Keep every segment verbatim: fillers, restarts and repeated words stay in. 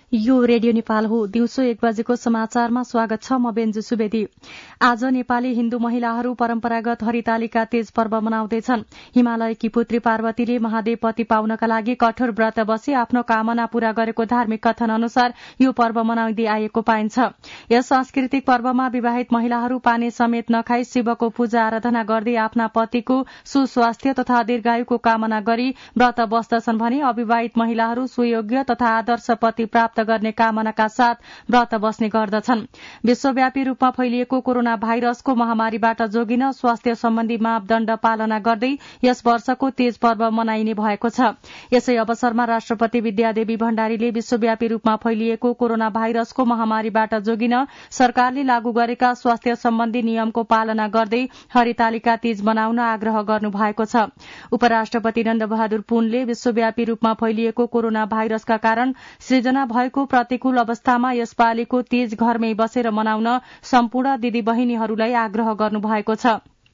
यो रेडियो नेपाल हो। दिउँसो एक बजेको समाचारमा स्वागत छ। म बेन्जु सुवेदी। आज नेपाली हिन्दू महिलाहरू परम्परागत हरितालिका तीज पर्व मनाउँदैछन्। हिमालयकी पुत्री पार्वतीले महादेव पति पाउनका लागि कठोर व्रत बसी आफ्नो कामना पूरा गरेको धार्मिक कथन अनुसार यो पर्व मनाउँदै आएको पाइन्छ। यस सांस्कृतिक पर्वमा विवाहित महिलाहरू पानी समेत नखाई शिवको पूजा आराधना गर्दै आफ्ना पतिको सुस्वास्थ्य तथा दीर्घायुको कामना गरी व्रत बस्दछन् भने अविवाहित महिलाहरू सुयोग्य तथा आदर्श पति प्राप्त गर्ने कामनाका साथ व्रत बस्ने गर्दछन्। विश्वव्यापी रूपमा फैलिएको कोरोना भाइरसको महामारीबाट जोगिन स्वास्थ्य सम्बन्धी मापदण्ड पालना गर्दै यस वर्षको तीज पर्व मनाइने भएको छ। यसै अवसरमा राष्ट्रपति विद्यादेवी भण्डारीले विश्वव्यापी रूपमा फैलिएको कोरोना भाइरसको महामारीबाट जोगिन सरकारले लागू गरेका स्वास्थ्य सम्बन्धी नियमको पालना गर्दै हरितालिका तीज मनाउन आग्रह गर्नु भएको छ। उपराष्ट्रपति नन्दबहादुर पुनले विश्वव्यापी रूपमा फैलिएको कोरोना भाइरसका कारण सृजना भएको प्रतिकूल अवस्थामा यसपालिको तीज घरमै बसेर मनाउन सम्पूर्ण दिदी बहिनीहरूलाई आग्रह गर्नु भएको छ।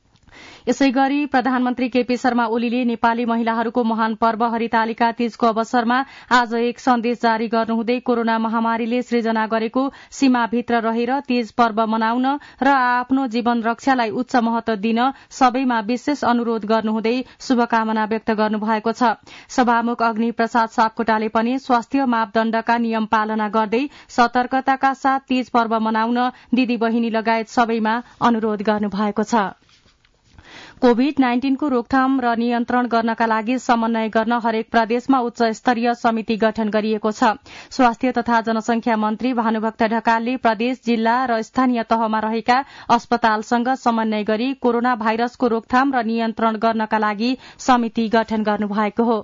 यसै गरी प्रधानमन्त्री केपी शर्मा ओलीले नेपाली महिलाहरूको महान पर्व हरितालिका तीजको अवसरमा आज एक सन्देश जारी गर्नुहुँदै कोरोना महामारीले सृजना गरेको सीमाभित्र रहेर तीज पर्व मनाउन र आफ्नो जीवन रक्षालाई उच्च महत्व दिन सबैमा विशेष अनुरोध गर्नुहुँदै शुभकामना व्यक्त गर्नुभएको छ। सभामुख अग्नि प्रसाद सापकोटाले पनि स्वास्थ्य मापदण्डका नियम पालना गर्दै सतर्कताका साथ तीज पर्व मनाउन दिदी बहिनी लगायत सबैमा अनुरोध गर्नुभएको छ। कोविड नाइन्टीनको रोकथाम र नियन्त्रण गर्नका लागि समन्वय गर्न हरेक प्रदेशमा उच्च स्तरीय समिति गठन गरिएको छ। स्वास्थ्य तथा जनसंख्या मन्त्री भानुभक्त ढकालले प्रदेश, जिल्ला र स्थानीय तहमा रहेका अस्पतालसँग समन्वय गरी कोरोना भाइरसको रोकथाम र नियन्त्रण गर्नका लागि समिति गठन गर्नुभएको हो।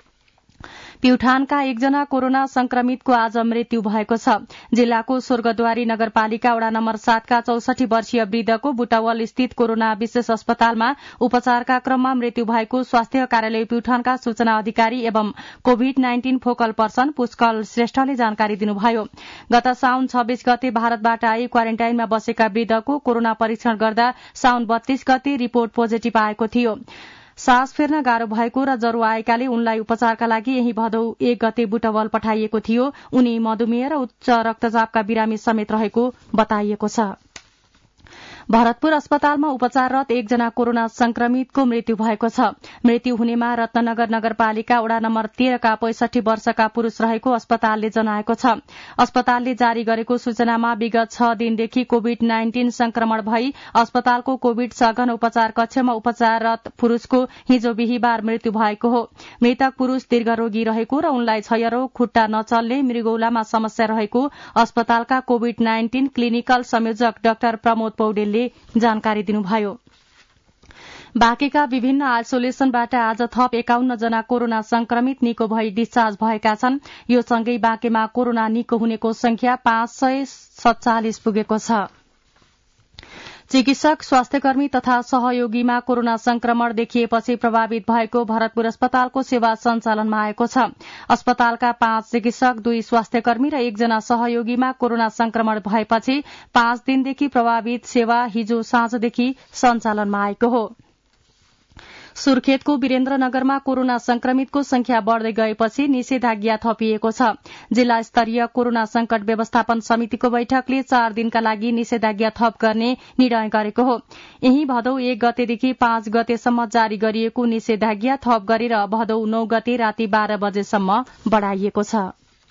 प्युठानका एकजना कोरोना संक्रमितको आज मृत्यु भएको छ। जिल्लाको स्वर्गद्वारी नगरपालिका वडा नम्बर सातका चौसठी वर्षीय वृद्धको बुटावल स्थित कोरोना विशेष अस्पतालमा उपचारका क्रममा मृत्यु भएको स्वास्थ्य कार्यालय प्युठानका सूचना अधिकारी एवं COVID nineteen focal person Pushkal श्रेष्ठले जानकारी दिनुभयो। गत साउन छब्बीस गते भारतबाट आई क्वारेन्टाइनमा बसेका वृद्धको कोरोना परीक्षण गर्दा साउन बत्तीस गते रिपोर्ट पोजिटिभ आएको थियो। सास फेर्न गाह्रो भएको र ज्वरो आएकाले उनलाई उपचारका लागि यही भदौ एक गते बुटवल पठाइएको थियो। उनी मधुमेह र उच्च रक्तचापका बिरामी समेत रहेको बताइएको छ। भरतपुर अस्पतालमा उपचाररत एकजना कोरोना संक्रमितको मृत्यु भएको छ। मृत्यु हुनेमा रत्नगर नगरपालिका वडा नम्बर तेह्रका पैंसठी वर्षका पुरूष रहेको अस्पतालले जनाएको छ। अस्पतालले जारी गरेको सूचनामा विगत छ दिनदेखि कोविड नाइन्टीन संक्रमण भई अस्पतालको कोविड सघन उपचार कक्षमा उपचाररत पुरूषको हिजो बिहिबार मृत्यु भएको हो। मृतक पुरूष दीर्घरोगी रहेको र उनलाई क्षयरोग, खुट्टा नचल्ने, मृगौलामा समस्या रहेको अस्पतालका कोविड नाइन्टीन क्लिनिकल संयोजक डाक्टर प्रमोद पौडेलले जानकारी दिनुभयो। बाँकेका विभिन्न आइसोलेशनबाट आज थप एकाउन्न जना कोरोना संक्रमित निको भई डिस्चार्ज भएका छन्। यो सँगै बाँकेमा कोरोना निको हुनेको संख्या पाँच सय सत्तालिस पुगेको छ। चिकित्सक, स्वास्थ्यकर्मी तथा सहयोगीमा कोरोना संक्रमण देखिएपछि प्रभावित भएको भरतपुर अस्पतालको सेवा सञ्चालनमा आएको छ। अस्पतालका पाँच चिकित्सक, दुई स्वास्थ्यकर्मी र एकजना सहयोगीमा कोरोना संक्रमण भएपछि पाँच दिनदेखि प्रभावित सेवा हिजो साँझदेखि सञ्चालनमा आएको हो। सुर्खेतको वीरेन्द्रनगरमा कोरोना संक्रमितको संख्या बढ़दै गएपछि निषेधाज्ञा थपिएको छ। जिल्ला स्तरीय कोरोना संकट व्यवस्थापन समितिको बैठकले चार दिनका लागि निषेधाज्ञा थप गर्ने निर्णय गरेको हो। यही भदौ एक गतेदेखि पाँच गतेसम्म जारी गरिएको निषेधाज्ञा थप गरेर भदौ नौ गते राति बाह्र बजेसम्म बढ़ाइएको छ।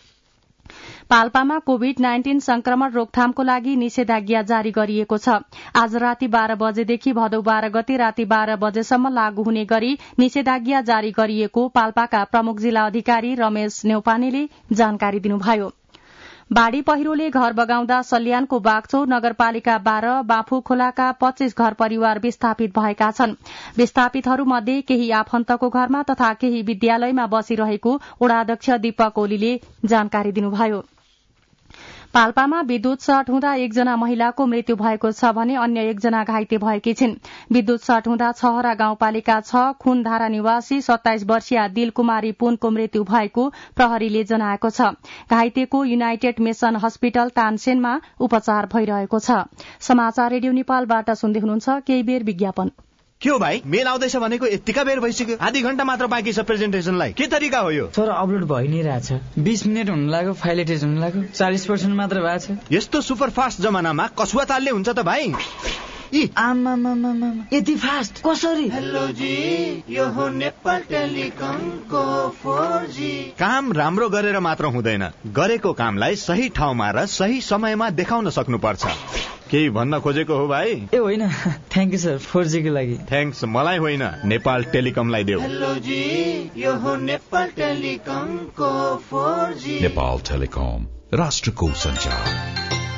पाल्पामा कोविड नाइन्टीन संक्रमण रोकथामको लागि निषेधाज्ञा जारी गरिएको छ। आज राति बाह्र बजेदेखि भदौ बाह्र गते राति बाह्र बजेसम्म लागू हुने गरी निषेधाज्ञा जारी गरिएको पाल्पाका प्रमुख जिल्ला अधिकारी रमेश नेउपानेले जानकारी दिनुभयो। बाढ़ी पहिरोले घर बगाउँदा सल्यानको बागचौर नगरपालिका बाह्र, बाफू खोलाका पच्चीस घर परिवार विस्थापित भएका छन्। विस्थापितहरूमध्ये केही आफन्तको घरमा तथा केही विद्यालयमा बसिरहेको वडाध्यक्ष दीपक ओलीले जानकारी दिनुभयो। पाल्पामा विद्युत सर्ट हुँदा एकजना महिलाको मृत्यु भएको छ भने अन्य एकजना घाइते भएकी छिन्। विद्युत सर्ट हुँदा छहरा गाउँपालिका छ खुनधारा निवासी सत्ताइस वर्षीय दिलकुमारी पुनको मृत्यु भएको प्रहरीले जनाएको छ। घाइतेको युनाइटेड मिशन हस्पिटल तानसेनमा उपचार भइरहेको छ। समाचार रेडियो नेपालबाट सुन्दै हुनुहुन्छ। केही बेर विज्ञापन। के हो भाइ, मेल आउँदैछ भनेको यतिका बेर भइसक्यो, आधी घण्टा मात्र बाँकी छ प्रेजेन्टेसनलाई। के तरिका हो यो? सर अपलोड भइ नै रहेछ, बीस मिनट हुन लाग्यो, फाइल एटेच हुन लाग्यो, चालीस पर्सेन्ट मात्र भएको छ। यस्तो सुपर फास्ट जमानामा कसुवा तालले हुन्छ त भाइ? आमामामामा यति फास्ट कसरी? हेलो जी, यो हो नेपाल टेलिकमको फोर जी। काम राम्रो गरेर मात्र हुँदैन, गरेको कामलाई सही ठाउँमा र सही समयमा देखाउन सक्नुपर्छ। केही भन्न खोजेको हो भाइ? ए होइन, thank you sir four G को लागि। थ्याङ्क्स मलाई होइन, नेपाल टेलिकमलाई देऊ। हेलो जी, यो हो नेपाल टेलिकमको फोर जी। नेपाल टेलिकम, राष्ट्रको सञ्चार।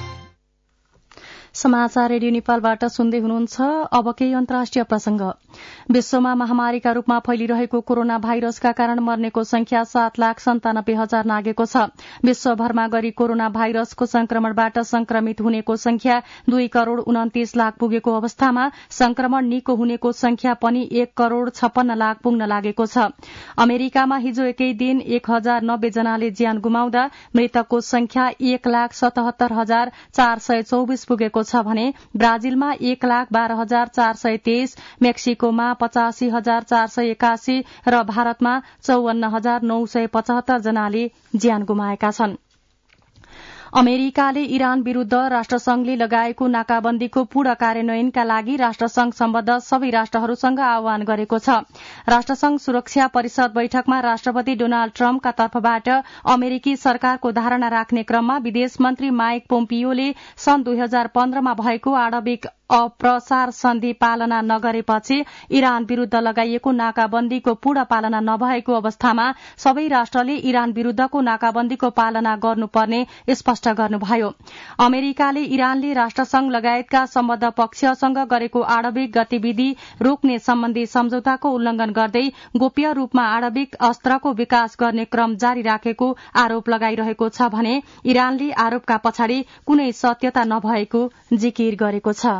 समाचार रेडियो नेपालबाट सुन्दै हुनुहुन्छ। अब केही अन्तर्राष्ट्रिय प्रसंग। विश्वमा महामारीका रूपमा फैलिरहेको कोरोना भाइरसका कारण मर्नेको संख्या सात लाख सन्तानब्बे हजार नागेको छ। विश्वभरमा गरी कोरोना भाइरसको संक्रमणबाट संक्रमित हुनेको संख्या दुई करोड़ उन्तिस लाख पुगेको अवस्थामा संक्रमण निको हुनेको संख्या पनि एक करोड़ छप्पन्न लाख पुग्न लागेको छ। अमेरिकामा हिजो एकै दिन एक हजार नब्बे जनाले ज्यान गुमाउँदा मृतकको संख्या एक लाख सतहत्तर हजार चार सय चौबिस पुगेको छ भने ब्राजिलमा एक लाख बाह्र हजार चार सय तेइस, मेक्सिकोमा पचासी हजार चार सय एकासी र भारतमा चौवन्न हजार नौ सय पचहत्तर जनाले ज्यान गुमाएका छन्। अमेरिकाले इरान विरूद्ध राष्ट्रसंघले लगाएको नाकाबन्दीको पूर्ण कार्यान्वयनका लागि राष्ट्रसंघ सम्बद्ध सबै राष्ट्रहरूसँग आह्वान गरेको छ। राष्ट्रसंघ सुरक्षा परिषद बैठकमा राष्ट्रपति डोनाल्ड ट्रम्पका तर्फबाट अमेरिकी सरकारको धारणा राख्ने क्रममा विदेश मन्त्री माइक पोम्पियोले सन् दुई हजार पन्ध्रमा भएको आणविक अप्रसार सन्धि पालना नगरेपछि इरान विरूद्ध लगाइएको नाकाबन्दीको पूर्ण पालना नभएको अवस्थामा सबै राष्ट्रले इरान विरूद्धको नाकाबन्दीको पालना गर्नुपर्ने स्पष्ट गर्नुभयो। अमेरिकाले इरानले राष्ट्रसंघ लगायतका सम्बद्ध पक्षसँग गरेको आणविक गतिविधि रोक्ने सम्बन्धी सम्झौताको उल्लंघन गर्दै गोप्य रूपमा आणविक अस्त्रको विकास गर्ने क्रम जारी राखेको आरोप लगाइरहेको छ भने इरानले आरोपका पछाडि कुनै सत्यता नभएको जिकिर गरेको छ।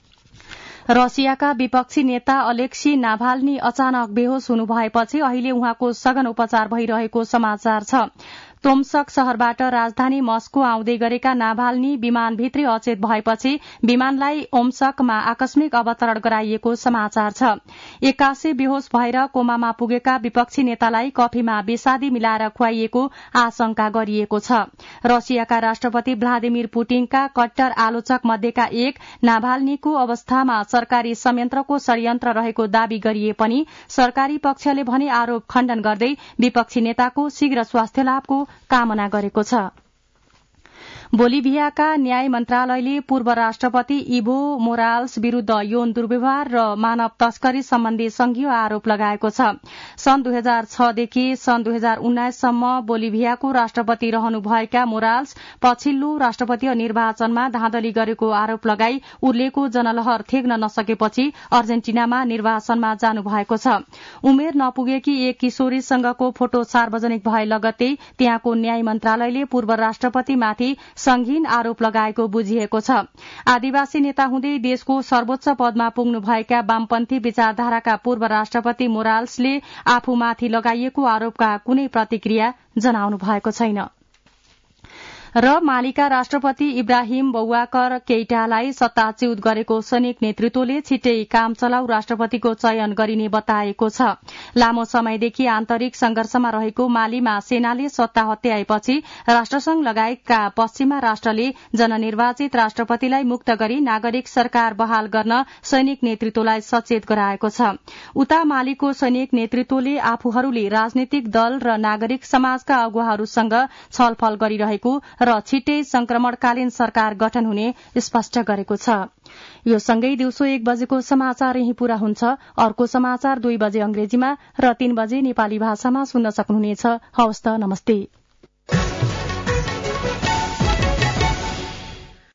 रसियाका विपक्षी नेता अलेक्सी नाभाल्नी अचानक बेहोश हुनुभएपछि अहिले उहाँको सघन उपचार भइरहेको समाचार छ। तोम्सक शहरबाट राजधानी मस्को आउँदै गरेका नाभाल्नी विमानभित्रै अचेत भएपछि विमानलाई ओम्सकमा आकस्मिक अवतरण गराइएको समाचार छ। एक्कासी बेहोश भएर कोमामा पुगेका विपक्षी नेतालाई कफीमा विषादी मिलाएर खुवाइएको आशंका गरिएको छ। रसियाका राष्ट्रपति भ्लादिमिर पुटिनका कट्टर आलोचक मध्येका एक नाभाल्नीको अवस्थामा सरकारी संयन्त्रको षड्यन्त्र रहेको दावी गरिए पनि सरकारी पक्षले भने आरोप खण्डन गर्दै विपक्षी नेताको शीघ्र स्वास्थ्य लाभको कामना गरेको छ। बोलिभियाका न्याय मन्त्रालयले पूर्व राष्ट्रपति इभो मोराल्स विरूद्ध यौन दुर्व्यवहार र मानव तस्करी सम्बन्धी संघीय आरोप लगाएको छ। सन् दुई हजार छ देखि सन् दुई हजार उन्नाइससम्म बोलिभियाको राष्ट्रपति रहनुभएका मोराल्स पछिल्लो राष्ट्रपतीय निर्वाचनमा धाँधली गरेको आरोप लगाई उर्लेको जनलहर थेग्न नसकेपछि अर्जेन्टिनामा निर्वाचनमा जानु भएको छ। उमेर नपुगेकी एक किशोरीसँगको फोटो सार्वजनिक भए लगत्तै त्यहाँको न्याय मन्त्रालयले पूर्व राष्ट्रपतिमाथि संगीन आरोप लगाएको बुझिएको छ। आदिवासी नेता हुँदै देशको सर्वोच्च पदमा पुग्नुभएका वामपन्थी विचारधाराका पूर्व राष्ट्रपति मोराल्सले आफूमाथि लगाइएको आरोपका कुनै प्रतिक्रिया जनाउनु भएको छैन। र मालीका राष्ट्रपति इब्राहिम बौवाकर केइटालाई सत्ताच्युत गरेको सैनिक नेतृत्वले छिट्टै काम चलाउ राष्ट्रपतिको चयन गरिने बताएको छ। लामो समयदेखि आन्तरिक संघर्षमा रहेको मालीमा सेनाले सत्ता हत्याएपछि राष्ट्रसंघ लगायतका पश्चिमा राष्ट्रले जननिर्वाचित राष्ट्रपतिलाई मुक्त गरी नागरिक सरकार बहाल गर्न सैनिक नेतृत्वलाई सचेत गराएको छ। उता मालीको सैनिक नेतृत्वले आफूहरूले राजनीतिक दल र नागरिक समाजका अगुवाहरूसँग छलफल गरिरहेको र छिट्टै संक्रमणकालीन सरकार गठन हुने स्पष्ट गरेको छ। यो सँगै दिउँसो एक बजेको समाचार यही पूरा हुन्छ। अर्को समाचार दुई बजे अंग्रेजीमा र तीन बजे नेपाली भाषामा सुन्न सक्नुहुनेछ। हवस् त, नमस्ते।